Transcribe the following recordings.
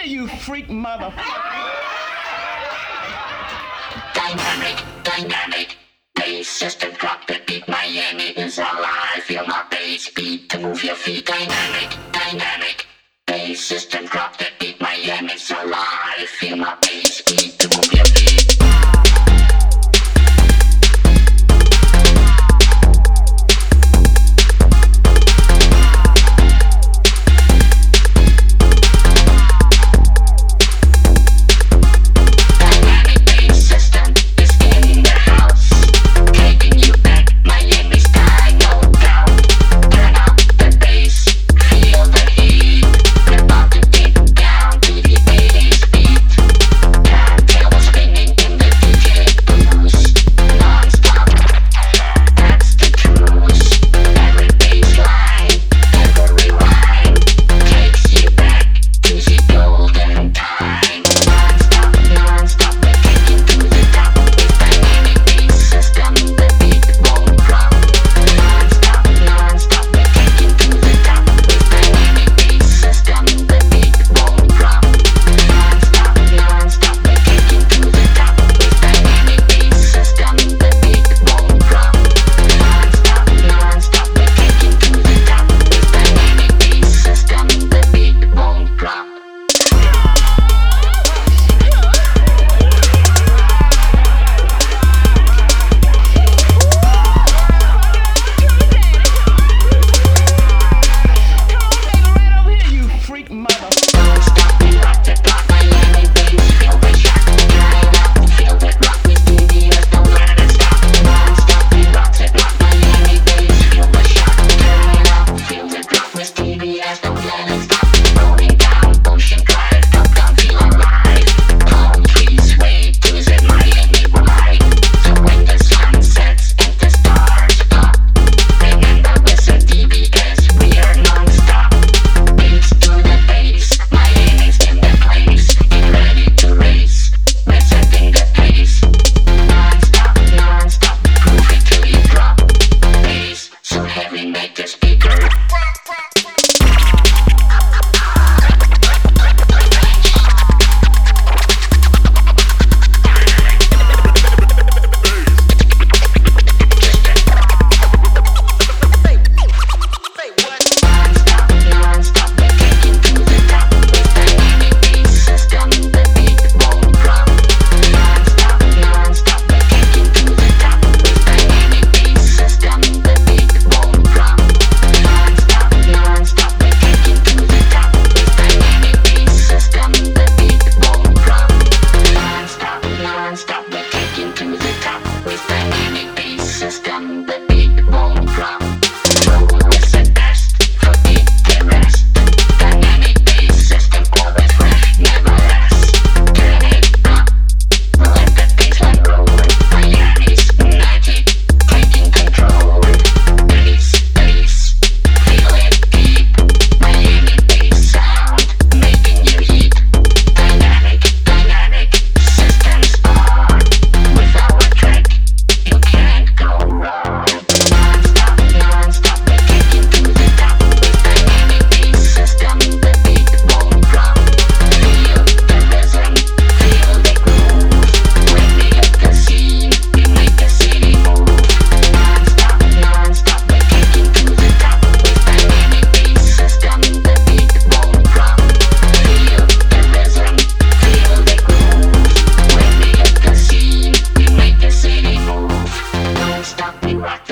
you freak motherfucker. Dynamic, bass system drop the beat. Miami is alive. Feel my bass beat to move your feet. Dynamic, bass system drop the beat. Miami's alive. Feel my bass beat to move your feet.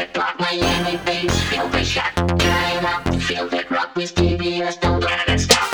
Miami bass, feel the shock. Climb up, feel the rock with TBS, don't let it stop.